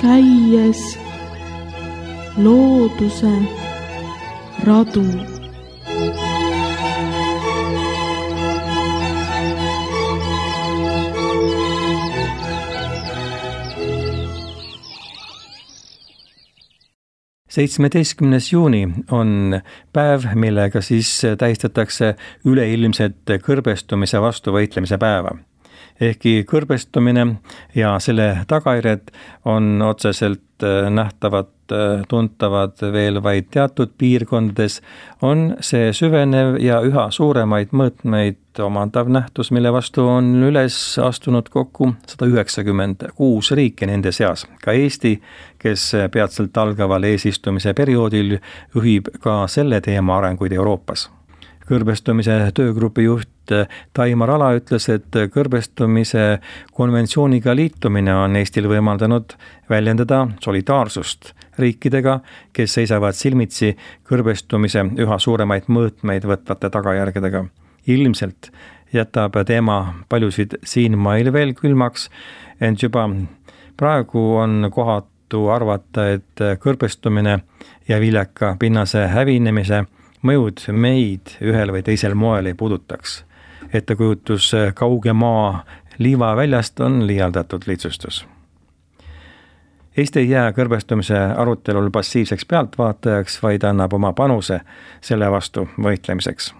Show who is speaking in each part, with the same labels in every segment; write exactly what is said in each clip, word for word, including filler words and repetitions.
Speaker 1: käies looduse radu.
Speaker 2: seitsmeteistkümnes juuni on päev, millega siis tähistatakse üleilmset kõrbestumise vastu võitlemise päeva. Ehkki kõrbestumine ja selle tagajärjed on otseselt nähtavad, tuntavad veel vaid teatud piirkondades, on see süvenev ja üha suuremaid mõõtmeid omandav nähtus, mille vastu on üles astunud kokku sada üheksakümmend kuus riiki nende seas. Ka Eesti, kes peatselt algaval eesistumise perioodil juhib ka selle teema arenguid Euroopas. Kõrbestumise töögrupi juht Taimar Ala ütles, et kõrbestumise konventsiooniga liitumine on Eestil võimaldanud väljendada solidaarsust riikidega, kes seisavad silmitsi kõrbestumise üha suuremaid mõõtmeid võtvate tagajärgedega. Ilmselt jätab teema paljusid siinmail veel külmaks, ent juba praegu on kohatu arvata, et kõrbestumine ja viljaka pinnase hävinemise mõjud meid ühel või teisel moel ei puudutaks. Ettekujutus kauge maa liiva väljast on liialdatud lihtsustus. Eesti ei jää kõrbestumise arutelul passiivseks pealtvaatajaks, vaid annab oma panuse selle vastu võitlemiseks.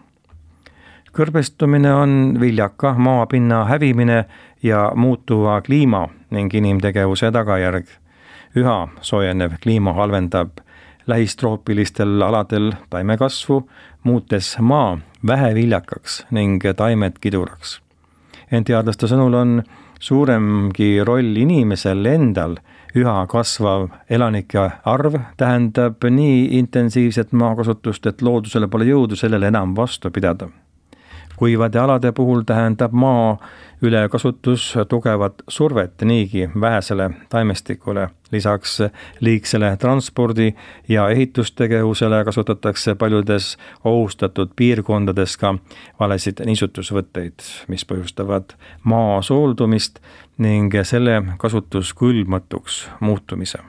Speaker 2: Kõrbestumine on viljaka maapinna hävimine ja muutuva kliima ning inimtegevuse tagajärg. Üha soojenev kliima halvendab lähistroopilistel aladel taimekasvu, muutes maa väheviljakaks ning taimed kiduraks. Ent teadlaste sõnul on suuremgi roll inimesel endal. Üha kasvav elanike arv tähendab nii intensiivset maakasutust, et loodusele pole jõudu sellele enam vastu pidada. Kuivade alade puhul tähendab maa ülekasutus tugevat survet niigi vähesele taimestikule. Lisaks liigsele transpordi ja ehitustegevusele kasutatakse paljudes ohustatud piirkondades ka valesid niisutusvõtteid, mis põhjustavad maa sooldumist ning selle kasutus külmatuks muutumise.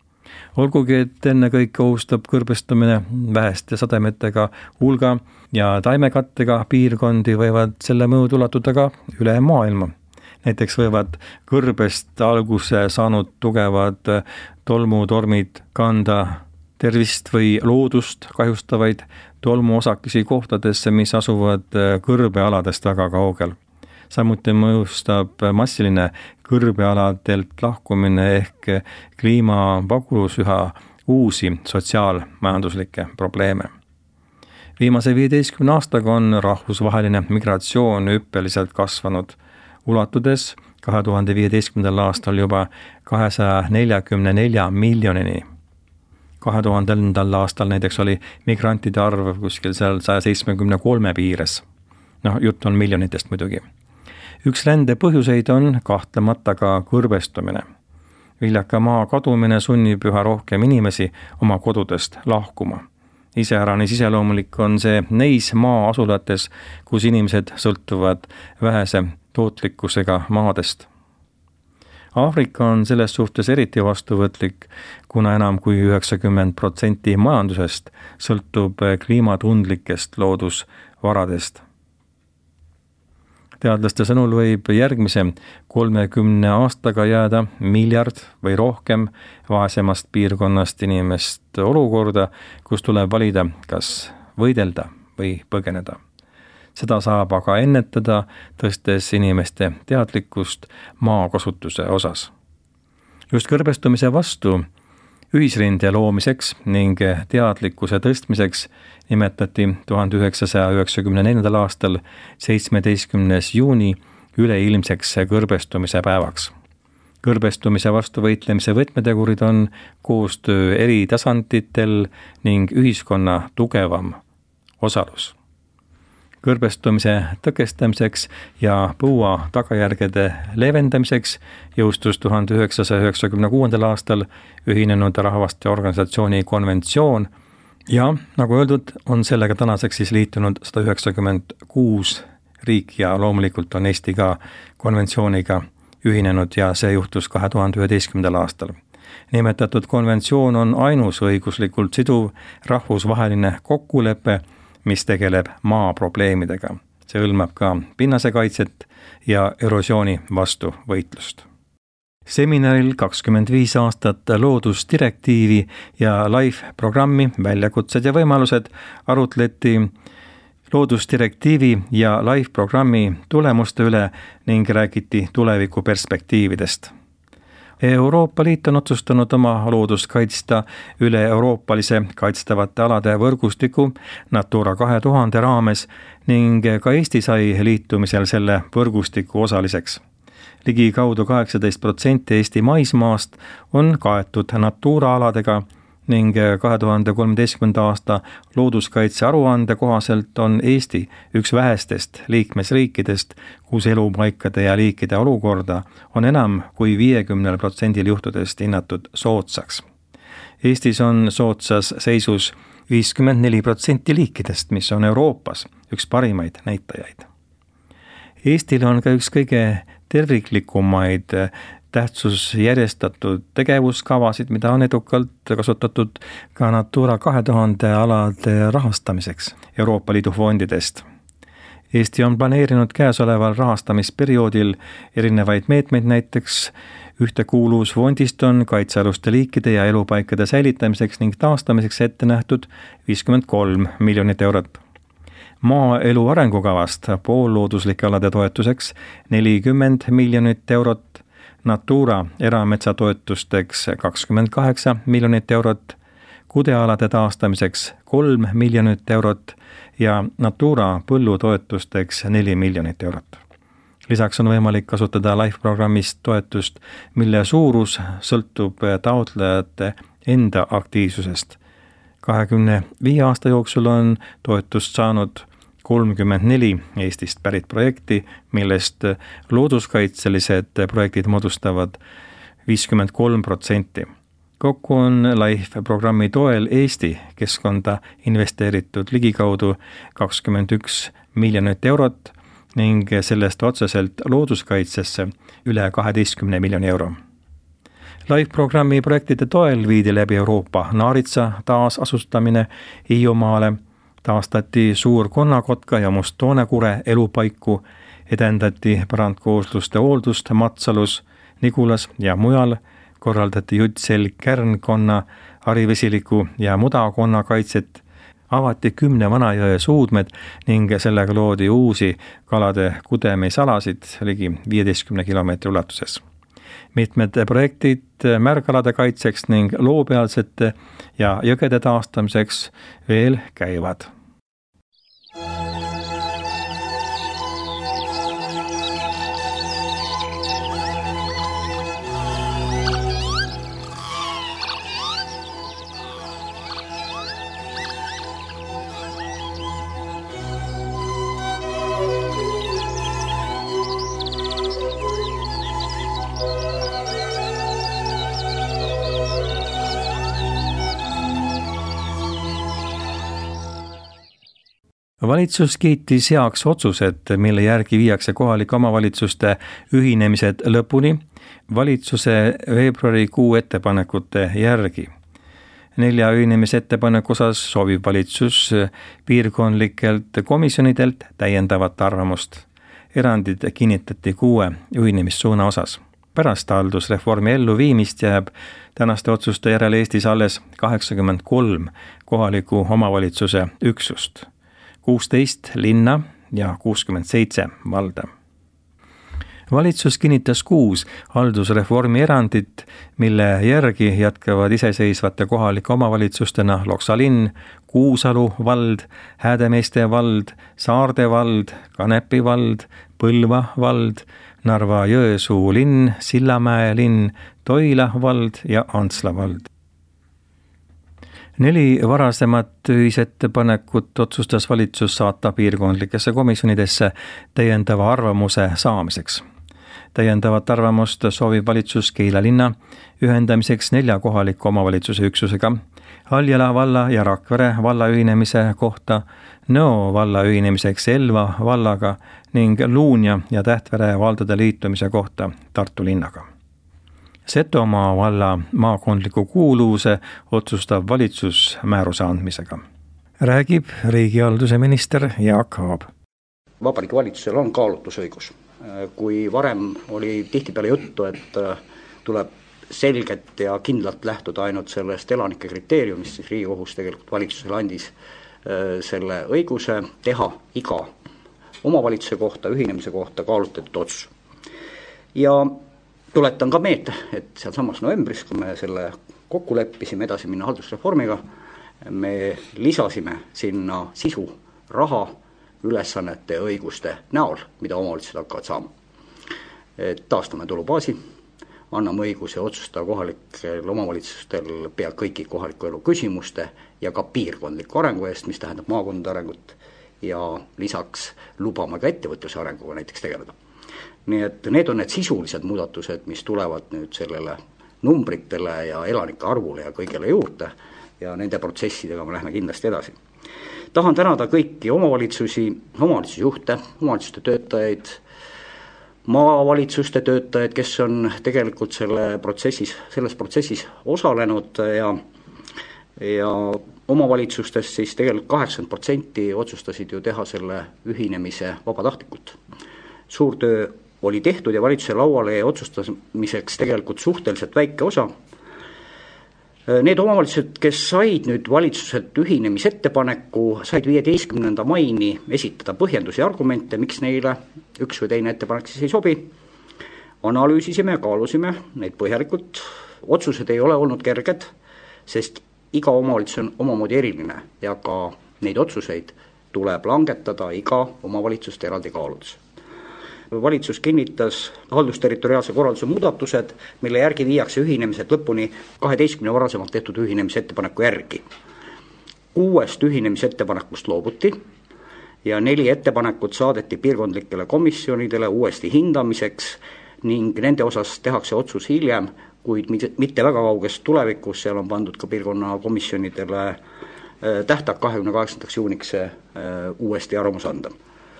Speaker 2: Olgugi, et enne kõik ohustab kõrbestumine väheste sademetega hulga ja taimekattega piirkondi, võivad selle mõjud ulatuda ka üle maailma. Näiteks võivad kõrbest alguse saanud tugevad tolmutormid kanda tervist või loodust kahjustavaid tolmuosakesi kohtadesse, mis asuvad kõrbealadest väga kaugel. Samuti mõjustab massiline kõrbealadelt lahkumine ehk kliimapagulus üha uusi sotsiaalmajanduslikke probleeme. Viimase viieteistkümne aastaga on rahvusvaheline migratsioon hüppeliselt kasvanud, ulatudes kahe tuhande viieteistkümnendal aastal juba kahesaja neljakümne nelja miljonini. kahe tuhandendal aastal näiteks oli migrantide arv kuskil seal saja seitsmekümne kolme piires. Noh, jutt on miljonitest muidugi. Üks rände põhjuseid on kahtlemata ka kõrbestumine. Viljaka maa kadumine sunnib üha rohkem inimesi oma kodudest lahkuma. Iseäranis iseloomulik on see neis maa asulates, kus inimesed sõltuvad vähese tootlikkusega maadest. Aafrika on selles suhtes eriti vastuvõtlik, kuna enam kui üheksakümmend protsenti majandusest sõltub kliimatundlikest loodusvaradest. Teadlaste sõnul võib järgmise kolmekümne aastaga jääda miljard või rohkem vaesemast piirkonnast inimest olukorda, kus tuleb valida, kas võidelda või põgeneda. Seda saab aga ennetada, tõstes inimeste teadlikkust maakasutuse osas. Just kõrbestumise vastu ühisrinde loomiseks ning teadlikkuse tõstmiseks nimetati tuhande üheksasaja üheksakümne neljandal aastal seitsmeteistkümnes juuni üleilmseks kõrbestumise päevaks. Kõrbestumise vastu võitlemise võtmetegurid on koostöö eri tasanditel ning ühiskonna tugevam osalus. Kõrbestumise tõkestamiseks ja põua tagajärgede leevendamiseks jõustus tuhande üheksasaja üheksakümne kuuendal aastal Ühinenud Rahvaste Organisatsiooni konventsioon ja nagu öeldud, on sellega tänaseks siis liitunud sada üheksakümmend kuus riiki ja loomulikult on Eesti ka konventsiooniga ühinenud ja see juhtus kahe tuhande üheteistkümnendal aastal. Nimetatud konventsioon on ainus õiguslikult siduv rahvusvaheline kokkulepe, mis tegeleb maa probleemidega. See hõlmab ka pinnasekaitset ja erosiooni vastu võitlust. Seminaril kakskümmend viis aastat loodusdirektiivi ja LIFE programmi väljakutsed ja võimalused arutleti loodusdirektiivi ja LIFE programmi tulemuste üle ning räägiti tuleviku perspektiividest. Euroopa Liit on otsustanud oma loodust kaitsta üle-euroopalise kaitstavate alade võrgustiku Natura kahe tuhande raames ning ka Eesti sai liitumisel selle võrgustiku osaliseks. Ligi kaudu kaheksateist protsenti Eesti maismaast on kaetud Natura aladega ning kahe tuhande kolmeteistkümnenda aasta looduskaitse aruande kohaselt on Eesti üks vähestest liikmesriikidest, kus elupaikade ja liikide olukorda on enam kui viiekümnel protsendil juhtudest hinnatud soodsaks. Eestis on soodsas seisus viiskümmend neli protsenti liikidest, mis on Euroopas üks parimaid näitajaid. Eestil on ka üks kõige terviklikumaid tähtsus järjestatud tegevuskavasid, mida on edukalt kasutatud ka Natura kahe tuhande alade rahastamiseks Euroopa Liidu fondidest. Eesti on planeerinud käesoleval rahastamisperioodil erinevaid meetmeid, näiteks ühtekuuluvusfondist on kaitsealuste liikide ja elupaikade säilitamiseks ning taastamiseks ette nähtud viiskümmend kolm miljonit eurot. Maaelu arengukavast poollooduslike alade toetuseks nelikümmend miljonit eurot, Natura erametsatoetusteks kakskümmend kaheksa miljonit eurot, kudealade taastamiseks kolm miljonit eurot ja Natura põllutoetusteks neli miljonit eurot. Lisaks on võimalik kasutada LIFE programmist toetust, mille suurus sõltub taotlejate enda aktiivsusest. kahekümne viie aasta jooksul on toetust saanud kolmkümmend neli Eestist pärit projekti, millest looduskaitselised projektid moodustavad viiskümmend kolm protsenti. Kokku on LIFE programmi toel Eesti keskkonda investeeritud ligikaudu kakskümmend üks miljonit eurot ning sellest otseselt looduskaitsesse üle kaheteistkümne miljoni euro. LIFE programmi projektide toel viidi läbi Euroopa naaritsa taasasustamine Hiiumaale, taastati suur konnakotka ja musttoonekure elupaiku, edendati parandkoosluste hooldust Matsalus, Nigulas ja mujal, korraldati jutt-selg-kärnkonna, harivesiliku ja mudakonna kaitset, avati kümne vanajõe suudmed ning sellega loodi uusi kalade kudemisalasid ligi viieteistkümne kilomeetri ulatuses. Mitmed projektid märgalade kaitseks ning loopealsete ja jõgede taastamiseks veel käivad. Valitsus kiitis heaks otsused, mille järgi viiakse kohalike omavalitsuste ühinemised lõpuni valitsuse veebruarikuu ettepanekute järgi. Nelja ühinemise ettepaneku osas soovib valitsus piirkondlikelt komisjonidelt täiendavat arvamust. Erandid kinnitati kuue ühinemissuuna osas. Pärast haldusreformi elluviimist jääb tänaste otsuste järel Eestis alles kaheksakümmend kolm kohaliku omavalitsuse üksust. kuusteist linna ja kuuskümmend seitse valda. Valitsus kinnitas kuus haldusreformi erandit, mille järgi jätkavad iseseisvate kohalike omavalitsustena Loksa linn, Kuusalu vald, Häädemeeste vald, Saarde vald, Kanepi vald, Põlva vald, Narva-Jõesuu linn, Sillamäe linn, Toila vald ja Antsla vald. Neli varasemat ühisettepanekut otsustas valitsus saata piirkondlikesse komisjonidesse täiendava arvamuse saamiseks. Täiendavat arvamust soovib valitsus Keila linna ühendamiseks nelja kohaliku omavalitsuse üksusega, Haljala valla ja Rakvere valla ühinemise kohta, Nõo valla ühinemiseks Elva vallaga ning Luunja ja Tähtvere valdade liitumise kohta Tartu linnaga. Setomaa valla maakondliku kuuluvuse otsustab valitsus määruse andmisega. Räägib riigihalduse minister Jaak Aab.
Speaker 3: Vabariigi valitsusel on kaalutlusõigus. Kui varem oli tihtipeale juttu, et tuleb selgelt ja kindlalt lähtuda ainult sellest elanike kriteeriumist, siis Riigikohus tegelikult valitsusele andis selle õiguse teha iga omavalitsuse kohta, ühinemise kohta kaalutletud otsus. Ja tuletan ka meelde, et seal samas novembris, kui me selle kokku leppisime edasi minna haldusreformiga, me lisasime sinna sisu raha ülesannete ja õiguste näol, mida omavalitsused hakkavad saama. Et taastame tulubaasi, anname õiguse otsustada kohalikel omavalitsustel pea kõiki kohaliku elu küsimuste ja ka piirkondliku arengu eest, mis tähendab maakondade arengut, ja lisaks lubame ka ettevõtluse arenguga näiteks tegeleda. Nii et need on need sisulised muudatused, mis tulevad nüüd sellele numbritele ja elanike arvule ja kõigele juurde, ja nende protsessidega me lähme kindlasti edasi. Tahan tänada kõiki omavalitsusi, omavalitsusjuhte, omavalitsuste töötajaid, maavalitsuste töötajaid, kes on tegelikult selle protsessis, selles protsessis osalenud ja, ja omavalitsustest siis tegelikult kaheksakümmend protsenti otsustasid ju teha selle ühinemise vabatahtlikult. Suur töö oli tehtud ja valitsuse lauale ja otsustamiseks tegelikult suhteliselt väike osa. Need omavalitsused, kes said nüüd valitsuselt ühinemisettepaneku, said viieteistkümnenda maini esitada põhjendusi ja argumente, miks neile üks või teine ettepanek siis ei sobi. Analüüsisime ja kaalusime neid põhjalikult. Otsused ei ole olnud kerged, sest iga omavalitsus on omamoodi eriline ja ka neid otsuseid tuleb langetada iga omavalitsust eraldi kaaludes. Valitsus kinnitas haldusterritoriaalse korralduse muudatused, mille järgi viiakse ühinemised lõpuni kaheteistkümne varasemalt tehtud ühinemise ettepaneku järgi. Kuuest ühinemise ettepanekust loobuti ja neli ettepanekut saadeti piirkondlikele komisjonidele uuesti hindamiseks ning nende osas tehakse otsus hiljem, kuid mitte väga kauges tulevikus, seal on pandud ka piirkonna komisjonidele tähtaeg kahekümne kaheksandaks juuniks uuesti arvamus anda.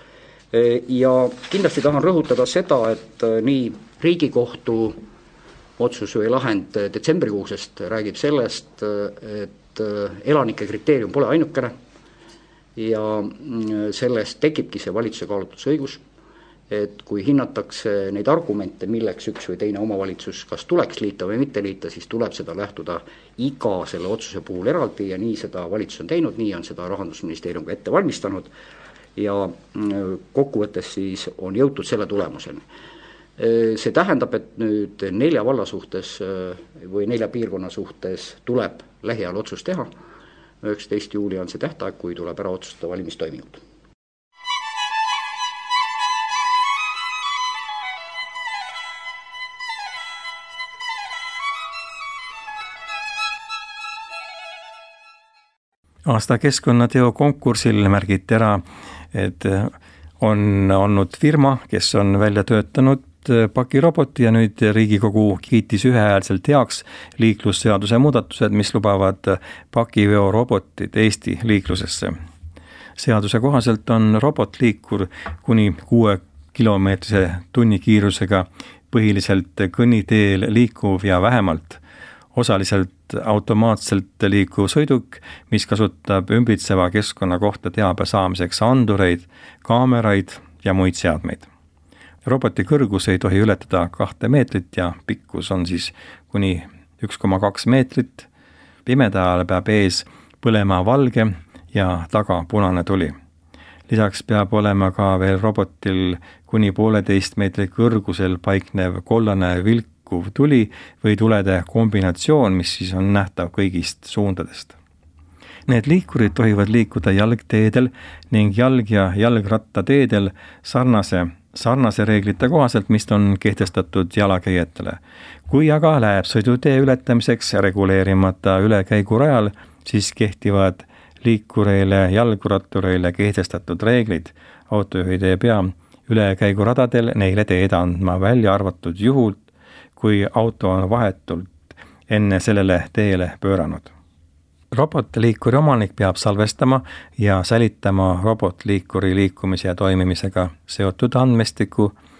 Speaker 3: Ja kindlasti tahan rõhutada seda, et nii Riigikohtu otsus või lahend detsembrikuusest räägib sellest, et elanike kriteerium pole ainukene ja sellest tekibki see valitsuse kaalutlusõigus, et kui hinnatakse neid argumente, milleks üks või teine omavalitsus kas tuleks liita või mitte liita, siis tuleb seda lähtuda iga selle otsuse puhul eraldi ja nii seda valitsus on teinud, nii on seda Rahandusministeerium ka ette valmistanud ja kokkuvõttes siis on jõutud selle tulemuseni. See tähendab, et nüüd nelja valla suhtes või nelja piirkonna suhtes tuleb lähiajal otsus teha. üheksateistkümnes juuli on see tähtaeg, kui tuleb ära otsustada valimistoimingud.
Speaker 2: Aasta keskkonnateo konkursil märgiti ära, et on olnud firma, kes on välja töötanud pakiroboti ja nüüd Riigikogu kiitis ühehäälselt heaks liiklusseaduse muudatused, mis lubavad pakiveorobotid Eesti liiklusesse. Seaduse kohaselt on robotliikur kuni kuue kilomeetrise tunnikiirusega põhiliselt kõnniteel liikuv ja vähemalt osaliselt automaatselt liikuv sõiduk, mis kasutab ümbritseva keskkonna kohta teabe saamiseks andureid, kaameraid ja muid seadmeid. Roboti kõrgus ei tohi ületada kahte meetrit ja pikkus on siis kuni üks koma kaks meetrit. Pimeda ajal peab ees põlema valge ja taga punane tuli. Lisaks peab olema ka veel robotil kuni pooleteist meetri kõrgusel paiknev kollane vilk tuli või tulede kombinatsioon, mis siis on nähtav kõigist suundadest. Need liikurid tohivad liikuda jalgteedel ning jalg- ja jalgrattateedel sarnase, sarnase reeglite kohaselt, mis on kehtestatud jalakäijatele. Kui aga läheb sõidutee ületamiseks reguleerimata ülekäigurajal, siis kehtivad liikureile jalgrattureile kehtestatud reeglid. Autojuhid ei pea ülekäiguradadel neile teed andma, välja arvatud juhul, kui auto on vahetult enne sellele teele pööranud. Robotliikuri omanik peab salvestama ja säilitama robotliikuri liikumise ja toimimisega seotud andmestiku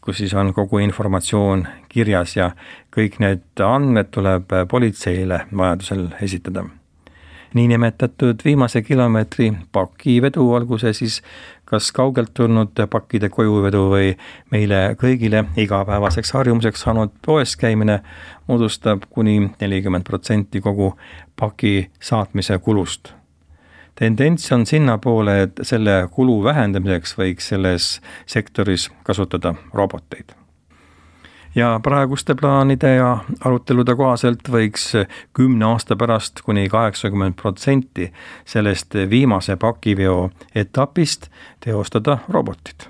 Speaker 2: kus siis on kogu informatsioon kirjas ja kõik need andmed tuleb politseile vajadusel esitada. Niinimetatud viimase kilomeetri pakivedu, olgu see siis kas kaugelt tulnud pakkide kojuvedu või meile kõigile igapäevaseks harjumuseks saanud poes käimine, moodustab kuni nelikümmend protsenti kogu paki saatmise kulust. Tendents on sinna poole, et selle kulu vähendamiseks võiks selles sektoris kasutada roboteid. Ja praeguste plaanide ja arutelude kohaselt võiks kümne aasta pärast kuni kaheksakümmend protsenti sellest viimase pakiveo etapist teostada robotid.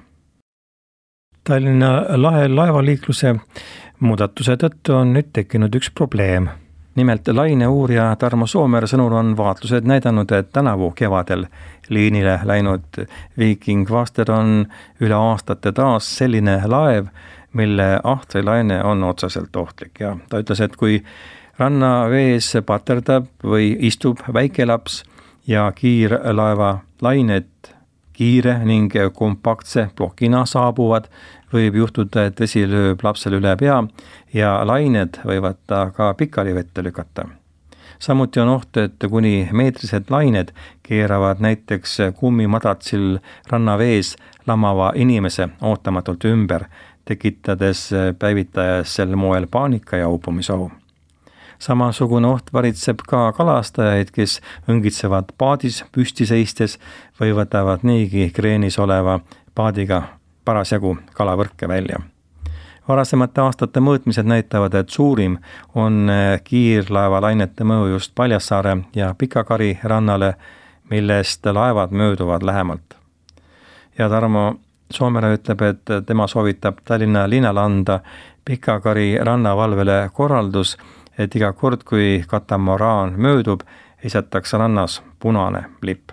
Speaker 2: Tallinna lahel laevaliikluse muudatuse tõttu on nüüd tekkinud üks probleem. Nimelt laineuurija Tarmo Soomere sõnul on vaatlused näidanud, et tänavu kevadel liinile läinud Viking Vaster on üle aastate taas selline laev, mille ahtrilaine on otseselt ohtlik ja ta ütles, et kui rannavees paterdab või istub väikelaps ja kiirlaeva lained kiire ning kompaktse plokina saabuvad, võib juhtuda, et vesi lööb lapsele üle pea ja lained võivad ta ka pikali vette lükata. Samuti on oht, et kuni meetrised lained keeravad näiteks kummimadratsil rannavees lamava inimese ootamatult ümber, tekitades päevitajas sel moel paanika ja upumisohu. Samasugune oht varitseb ka kalastajaid, kes õngitsevad paadis püsti seistes või võtavad niigi kreenis oleva paadiga parasjagu kalavõrke välja. Varasemate aastate mõõtmised näitavad, et suurim on kiirlaeva lainete mõju just Paljassaare ja Pikakari rannale, millest laevad mööduvad lähemalt. Ja Tarmo Soomere ütleb, et tema soovitab Tallinna linnale anda Pikakari rannavalvele korraldus, et iga kord, kui katamaraan möödub, heisatakse rannas punane lipp.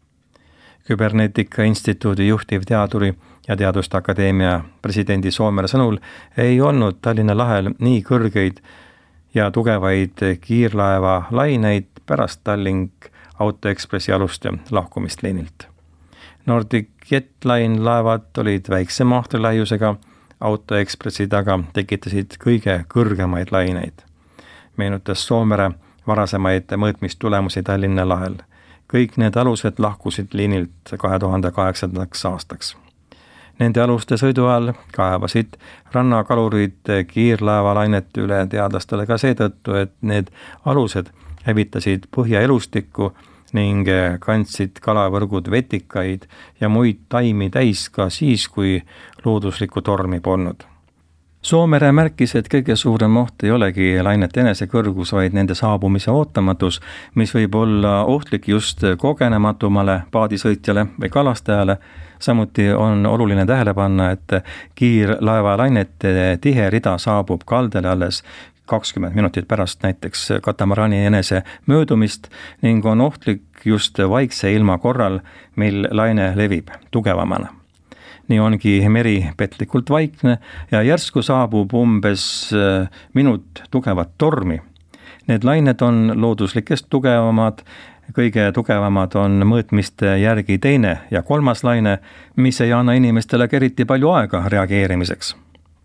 Speaker 2: Küberneetika instituudi juhtivteaduri ja Teaduste Akadeemia presidendi Soomere sõnul ei olnud Tallinna lahel nii kõrgeid ja tugevaid kiirlaeva laineid pärast Tallink Autoekspressi aluste lahkumist liinilt. Nordic Jetline laevad olid väiksema ahtriläiusega, Autoekspressi taga tekitasid kõige kõrgemaid laineid. Meenutas Soomere varasemaid mõõtmistulemusi Tallinna lahel. Kõik need alused lahkusid liinilt kahe tuhande kaheksandaks aastaks. Nende aluste sõidu all kaevasid rannakalurid kiirlaevalainete üle teadlastele ka seetõttu, et need alused hävitasid põhjaelustikku ning kandsid kalavõrgud vetikaid ja muid taimi täis ka siis, kui looduslikku tormi polnud. Soomere märkis, et kõige suurem oht ei olegi lainete enesekõrgus, vaid nende saabumise ootamatus, mis võib olla ohtlik just kogenematumale paadisõitjale või kalastajale. Samuti on oluline tähele panna, et kiirlaeva lainete tihe rida saabub kaldele alles kakskümmend minutit pärast näiteks katamarani enese möödumist ning on ohtlik just vaikse ilma korral, mil laine levib tugevamana. Nii ongi meri petlikult vaikne ja järsku saabub umbes minut tugevat tormi. Need lained on looduslikest tugevamad, kõige tugevamad on mõõtmiste järgi teine ja kolmas laine, mis ei anna inimestele eriti palju aega reageerimiseks.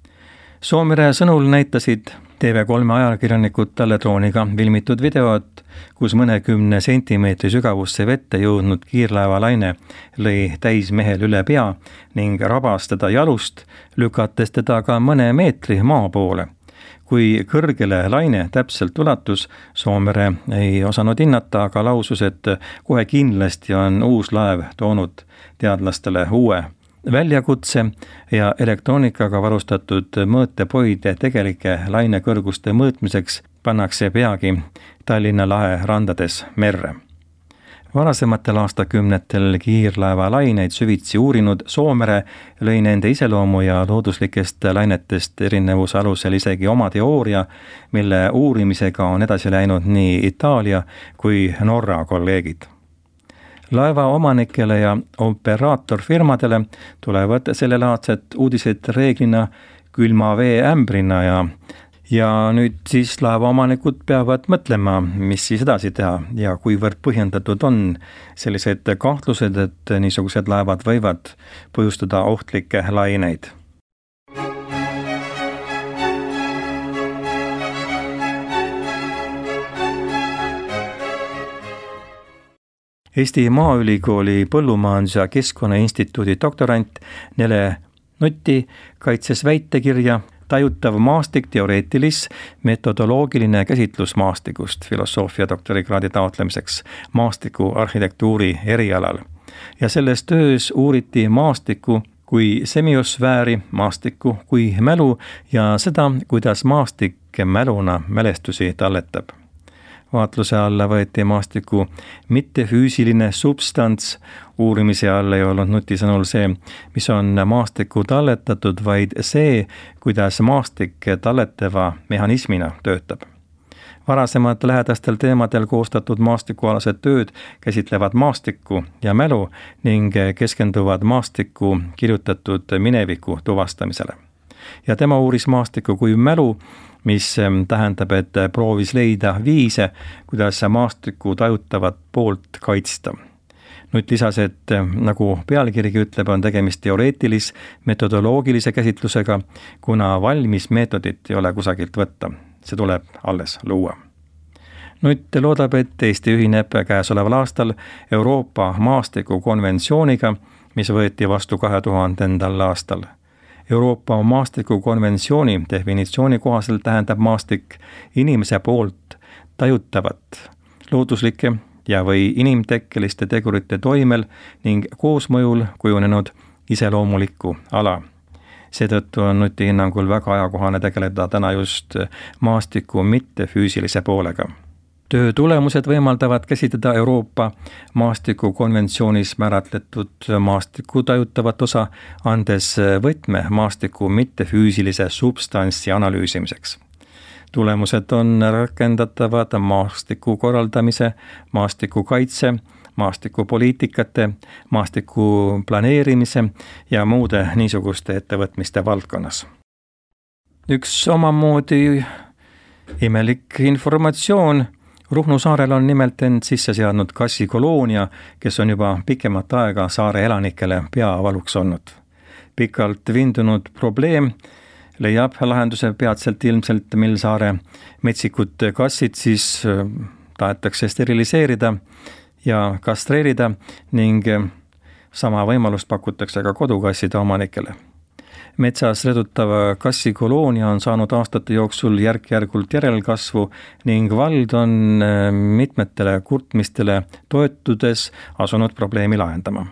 Speaker 2: Soomere sõnul näitasid T V kolme ajakirjanikud talle drooniga filmitud videot, kus mõnekümne sentimeetri sügavusse vette jõudnud kiirlaeva laine lõi täis mehel üle pea ning rabas teda jalust, lükates teda ka mõne meetri maa poole. Kui kõrgele laine täpselt ulatus, Soomere ei osanud hinnata, aga lausus, et kohe kindlasti on uus laev toonud teadlastele uue väljakutse ja elektroonikaga varustatud mõõtepoide tegelike lainekõrguste mõõtmiseks pannakse peagi Tallinna lahe randades merre. Varasematel aastakümnetel kiirlaeva laineid süvitsi uurinud Soomere lõi nende iseloomu ja looduslikest lainetest erinevuse alusel isegi oma teooria, mille uurimisega on edasi läinud nii Itaalia kui Norra kolleegid. Laeva omanikele ja operaatorfirmadele tulevad sellelaadsed uudised reeglina külma vee ämbrina ja, ja nüüd siis laeva omanikud peavad mõtlema, mis siis edasi teha ja kuivõrd põhjendatud on sellised kahtlused, et niisugused laevad võivad põhjustada ohtlikke laineid. Eesti Maaülikooli Põllumajandus- ja Keskkonnainstituudi doktorant Nele Nutti kaitses väitekirja Tajutav maastik teoreetilis metodoloogiline käsitlus maastikust filosoofia doktorikraadi taotlemiseks maastiku arhitektuuri erialal. Ja selles töös uuriti maastikku kui semiosfääri, maastikku kui mälu ja seda, kuidas maastik mäluna mälestusi talletab. Vaatluse alla võeti maastiku mittefüüsiline substants. Uurimise all ei olnud Nuti sõnul see, mis on maastikku talletatud, vaid see, kuidas maastik talletava mehhanismina töötab. Varasemad lähedastel teemadel koostatud maastikualased tööd käsitlevad maastikku ja mälu ning keskenduvad maastiku kirjutatud mineviku tuvastamisele. Ja tema uuris maastikku kui mälu, mis tähendab, et proovis leida viise, kuidas maastikku tajutavat poolt kaitsta. Nutt lisas, et nagu pealkirigi ütleb, on tegemist teoreetilis metodoloogilise käsitlusega, kuna valmis meetodit ei ole kusagilt võtta. See tuleb alles luua. Nutt loodab, et Eesti ühineb käesoleval aastal Euroopa maastiku konventsiooniga, mis võeti vastu kahe tuhandendal aastal. Euroopa maastiku konventsiooni definitsiooni kohaselt tähendab maastik inimese poolt tajutavat looduslike ja või inimtekkeliste tegurite toimel ning koosmõjul kujunenud iseloomulikku ala. Seetõttu on Nuti hinnangul väga ajakohane tegeleda täna just maastiku mittefüüsilise poolega. Töö tulemused võimaldavad käsitleda Euroopa maastiku konventsioonis määratletud maastiku tajutavat osa, andes võtme maastiku mittefüüsilise substantsi analüüsimiseks. Tulemused on rakendatavad maastiku korraldamise, maastiku kaitse, maastiku poliitikate, maastiku planeerimise ja muude niisuguste ettevõtmiste valdkonnas. Üks omamoodi imelik informatsioon. Ruhnu saarel on nimelt end sisse seadnud kassikoloonia, kes on juba pikemat aega saare elanikele peavaluks olnud. Pikalt vindunud probleem leiab lahenduse peatselt ilmselt, mil saare metsikud kassid siis tahetakse steriliseerida ja kastreerida ning sama võimalust pakutakse ka kodukasside omanikele. Metsas redutav kassikoloonia on saanud aastate jooksul järk-järgult järelkasvu ning vald on mitmetele kurtmistele toetudes asunud probleemi lahendama.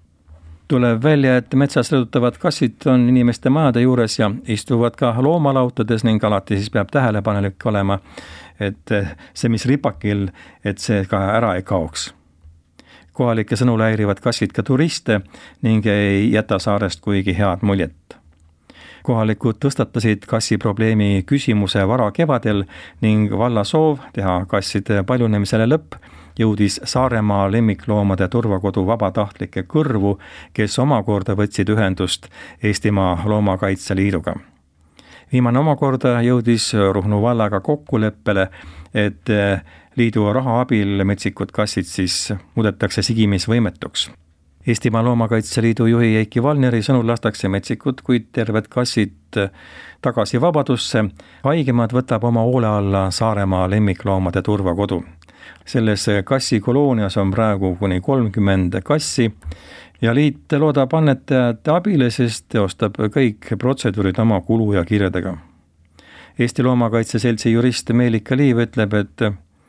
Speaker 2: Tuleb välja, et metsas redutavad kassid on inimeste majade juures ja istuvad ka loomalautades ning alati siis peab tähelepanelik olema, et see, mis ripakil, et see ka ära ei kaoks. Kohalike sõnul häirivad kassid ka turiste ning ei jäta saarest kuigi head muljet. Kohalikud tõstatasid kassi probleemi küsimuse vara kevadel ning valla soov teha kasside paljunemisele lõpp jõudis Saaremaa lemmikloomade turvakodu vabatahtlike kõrvu, kes omakorda võtsid ühendust Eestimaa Loomakaitse Liiduga. Viimane omakorda jõudis Ruhnu vallaga kokkuleppele, et liidu raha abil metsikud kassid siis muudetakse sigimisvõimetuks. Eestimaa Loomakaitse Liidu juhi Eiki Valneri sõnul lastakse metsikud, kuid terved kassid tagasi vabadusse. Haigemad võtab oma hoole alla Saaremaa lemmikloomade turvakodu. Selles kassikoloonias on praegu kuni kolmkümmend kassi ja liit loodab annetajate abile, sest teostab kõik protseduurid oma kulu ja kirjadega. Eesti Loomakaitse Seltsi jurist Meelika Liiv ütleb, et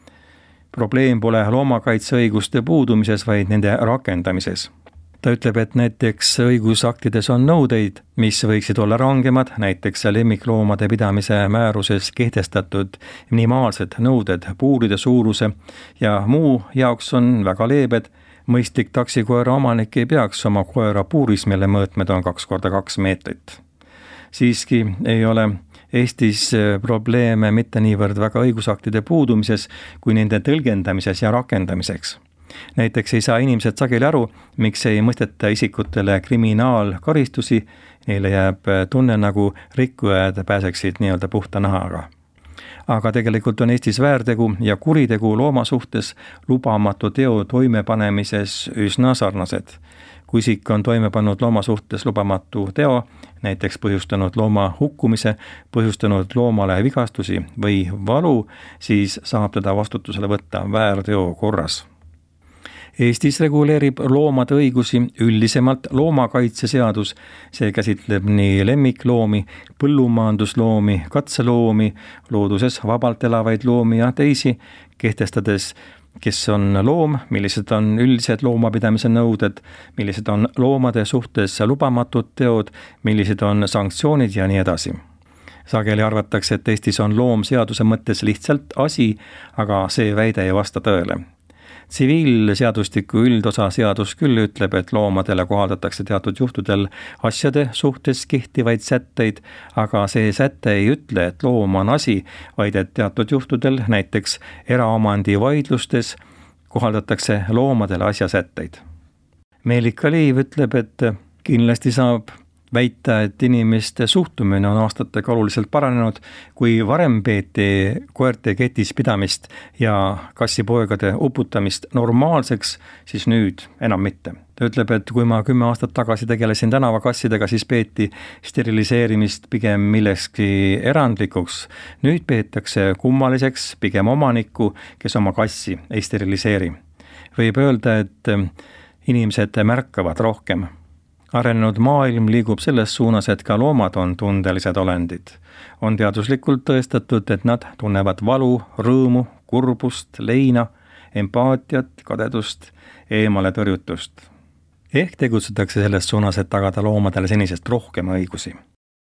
Speaker 2: probleem pole loomakaitseõiguste puudumises, vaid nende rakendamises. Ta ütleb, et näiteks õigusaktides on nõudeid, mis võiksid olla rangemad, näiteks lemmikloomade pidamise määruses kehtestatud minimaalsed nõuded puuride suuruse ja muu jaoks on väga leebed. Mõistlik taksikoera omanik ei peaks oma koera puuris, mille mõõtmed on kaks korda kaks meetrit. Siiski ei ole Eestis probleeme mitte niivõrd väga õigusaktide puudumises kui nende tõlgendamises ja rakendamiseks. Näiteks ei saa inimesed sageli aru, miks ei mõisteta isikutele kriminaalkaristusi, neile jääb tunne, nagu rikkujad pääseksid nii-öelda puhta nahaga. Aga tegelikult on Eestis väärtegu ja kuritegu looma suhtes lubamatu teo toimepanemises üsna sarnased. Kui isik on toime pannud looma suhtes lubamatu teo, näiteks põhjustanud looma hukkumise, põhjustanud loomale vigastusi või valu, siis saab teda vastutusele võtta väärteo korras. Eestis reguleerib loomade õigusi üldisemalt loomakaitseseadus, see käsitleb nii lemmikloomi, põllumajandusloomi, katseloomi, looduses vabalt elavaid loomi ja teisi, kehtestades kes on loom, millised on üldised loomapidamise nõuded, millised on loomade suhtes lubamatud teod, millised on sanktsioonid ja nii edasi. Sageli arvatakse, et Eestis on loom seaduse mõttes lihtsalt asi, aga see väide ei vasta tõele. Tsiviilseadustiku üldosa seadus küll ütleb, et loomadele kohaldatakse teatud juhtudel asjade suhtes kehtivaid sätteid, aga see säte ei ütle, et loom on asi, vaid et teatud juhtudel, näiteks eraomandi vaidlustes, kohaldatakse loomadele asjasätteid. Meelika Liiv ütleb, et kindlasti saab väita, et inimeste suhtumine on aastatega oluliselt paranenud, kui varem peeti koerte ketis pidamist ja kassipoegade uputamist normaalseks, siis nüüd enam mitte. Ta ütleb, et kui ma kümme aastat tagasi tegelesin tänavakassidega, siis peeti steriliseerimist pigem millekski erandlikuks. Nüüd peetakse kummaliseks pigem omanikku, kes oma kassi ei steriliseeri. Võib öelda, et inimesed märkavad rohkem. Arenenud maailm liigub selles suunas, et ka loomad on tundelised olendid. On teaduslikult tõestatud, et nad tunnevad valu, rõõmu, kurbust, leina, empaatiat, kadedust, eemale tõrjutust. Ehk tegutsetakse selles suunas, et tagada loomadele senisest rohkem õigusi.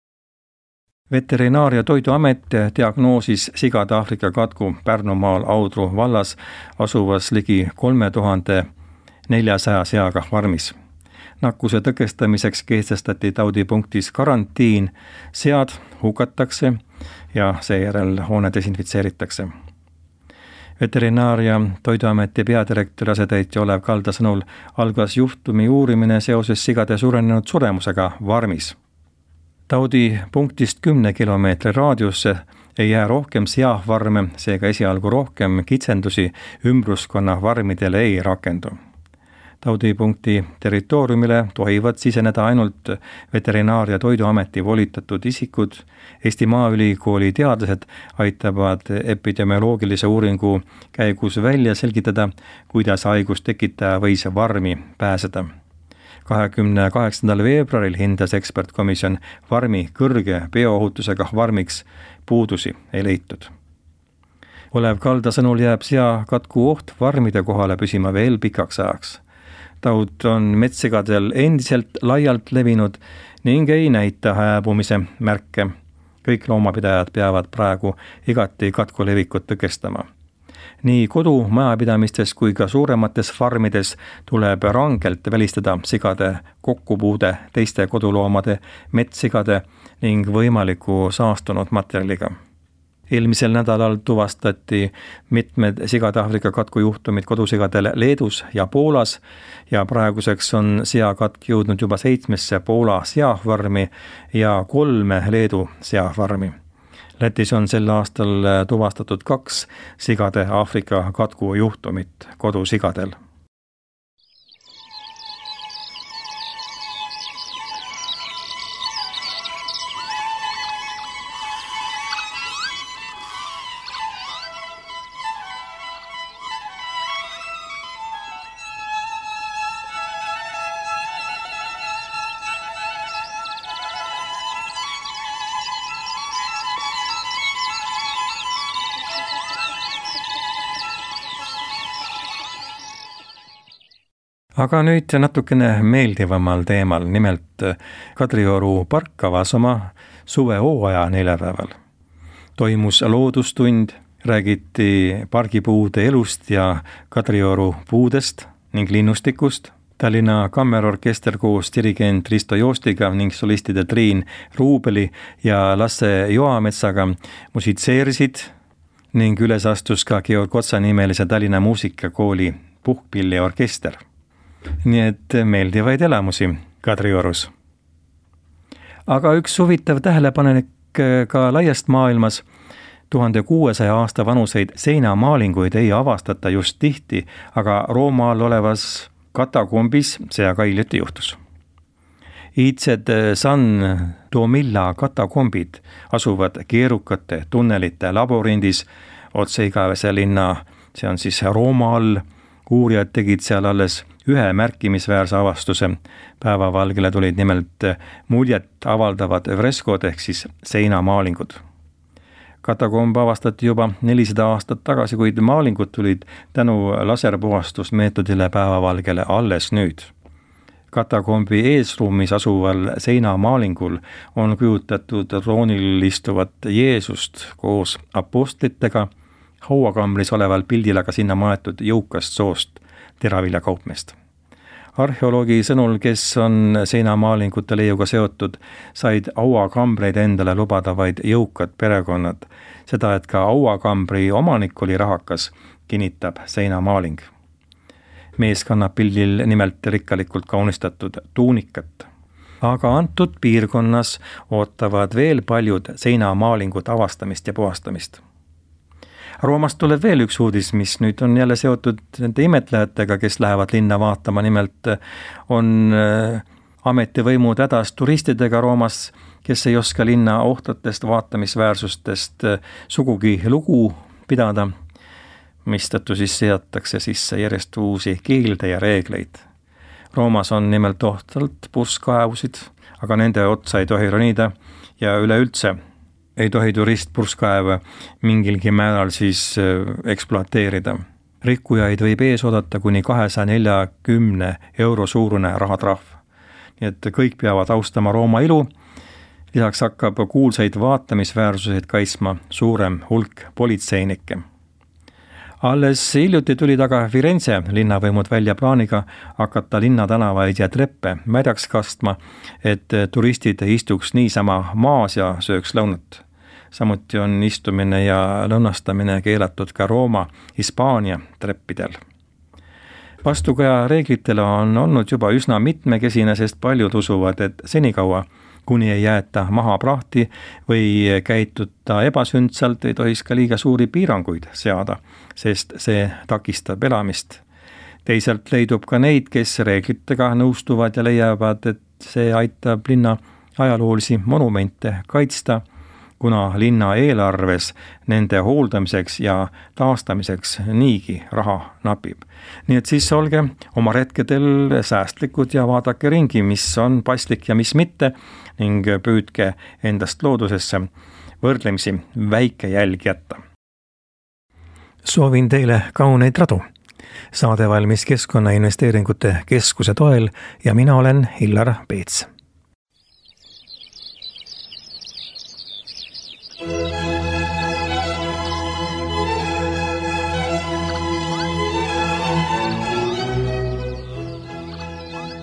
Speaker 2: Veterinaar- ja Toiduamet diagnoosis sigade Aafrika katku Pärnumaal Audru vallas asuvas ligi kolme tuhande neljasaja seaga farmis. Nakkuse tõkestamiseks kehtestati taudipunktis karantiin, sead hukatakse ja seejärel hoone desinfitseeritakse. Veterinaar- ja Toiduameti peadirektori asetäitja Olev Kalda sõnul algas juhtumi uurimine seoses sigade surenenud suremusega farmis. Taudipunktist kümne kilomeetri raadiusse ei jää rohkem seafarme, seega esialgu rohkem kitsendusi ümbruskonna farmidele ei rakendu. Taudipunkti territooriumile tohivad siseneda ainult Veterinaar- ja Toiduameti volitatud isikud. Eesti Maaülikooli teadlased aitavad epidemioloogilise uuringu käigus välja selgitada, kuidas haigus tekitaja võis farmi pääseda. kahekümne kaheksandal veebruaril hindas ekspertkomisjon farmi kõrge bioohutusega farmiks, puudusi ei leitud. Olev Kalda sõnul jääb sea katku oht farmide kohale püsima veel pikaks ajaks. Taud on metssigadel endiselt laialt levinud ning ei näita hääbumise märke. Kõik loomapidajad peavad praegu igati katku levikut tõkestama. Nii kodu majapidamistes kui ka suuremates farmides tuleb rangelt välistada sigade kokkupuude teiste koduloomade, metssigade ning võimaliku saastunud materjaliga. Eelmisel nädalal tuvastati mitmed sigade Aafrika katku juhtumid kodusigadele Leedus ja Poolas ja praeguseks on seakatk jõudnud juba seitsmesse Poola seafarmi ja kolme Leedu seafarmi. Lätis on sel aastal tuvastatud kaks sigade Aafrika katku juhtumit kodusigadel. Aga nüüd natukene meeldivamal teemal, nimelt Kadrioru park avas oma suvehooaja neljapäeval. Toimus loodustund, räägiti pargipuude elust ja Kadrioru puudest ning linnustikust. Tallinna Kammerorkester koos dirigent Risto Joostiga ning solistide Triin Ruubeli ja Lasse Joametsaga musitseerisid ning üles astus ka Georg Otsa nimelise Tallinna muusikakooli puhkpilliorkester. Nii et meeldivaid elamusi Kadriorus. Aga üks huvitav tähelepanek ka laiast maailmas, tuhande kuuesaja aasta vanuseid seinamaalinguid ei avastata just tihti, aga Roomaal olevas katakombis see aga hiljuti juhtus. Iidsed San Domilla katakombid asuvad keerukate tunnelite laborindis otse igavese linna, see on siis Rooma all, uurijad tegid seal alles ühe märkimisväärse avastuse. Päevavalgele tulid nimelt muljet avaldavad freskod ehk siis seinamaalingud. Katakomb avastati juba nelisada aastat tagasi, kuid maalingud tulid tänu laserpuhastusmeetodile päevavalgele alles nüüd. Katakombi eesruumis asuval seinamaalingul on kujutatud troonil istuvat Jeesust koos apostlitega, hauakambris oleval pildil aga sinna maetud jõukast soost teraviljakaupmeest. Arheoloogi sõnul, kes on seinamaalingute leiuga seotud, said hauakambreid endale lubada vaid jõukad perekonnad. Seda, et ka hauakambri omanik oli rahakas, kinnitab seinamaaling. Mees kannab pildil nimelt rikkalikult kaunistatud tuunikat. Aga antud piirkonnas ootavad veel paljud seinamaalingud avastamist ja puhastamist. Roomast tuleb veel üks uudis, mis nüüd on jälle seotud nende imetlejatega, kes lähevad linna vaatama. Nimelt on ametivõimud hädas turistidega Roomas, kes ei oska linna ohtlatest vaatamisväärsustest sugugi lugu pidada, mistõttu siis seatakse sisse järjest uusi keelde ja reegleid. Roomas on nimelt ohtalt purskkaevusid, aga nende otsa ei tohi ronida ja üleüldse ei tohi turist purskkaeve mingilgi määral siis ekspluateerida. Rikkujaid võib ees oodata kuni kahesaja neljakümne euro suurune rahatrahv. Nii et kõik peavad austama Rooma ilu. Lisaks hakkab kuulsaid vaatamisväärsuseid kaitsma suurem hulk politseinikke. Alles hiljuti tuli taga Firenze linnavõimud välja plaaniga hakata linnatänavaid ja treppe märjaks kastma, et turistid istuks niisama maas ja sööks lõunat. Samuti on istumine ja lõunastamine keelatud ka Rooma, Hispaania treppidel. Vastukaja reeglitele on olnud juba üsna mitmekesine, sest paljud usuvad, et senikaua, kuni ei jäeta maha prahti või käituta ebasündsalt, ei tohis ka liiga suuri piiranguid seada, sest see takistab elamist. Teisalt leidub ka neid, kes reeglitega nõustuvad ja leiavad, et see aitab linna ajaloolisi monumente kaitsta, kuna linna eelarves nende hooldamiseks ja taastamiseks niigi raha napib. Nii et siis olge oma retkedel säästlikud ja vaadake ringi, mis on paslik ja mis mitte, ning püüdke endast loodusesse võrdlemisi väike jälg jätta. Soovin teile kauneid radu. Saade valmis Keskkonnainvesteeringute Keskuse toel ja mina olen Hillar Peets.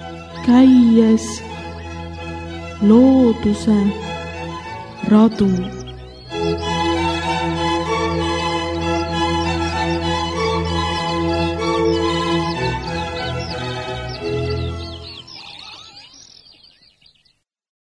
Speaker 1: Käies looduse radu.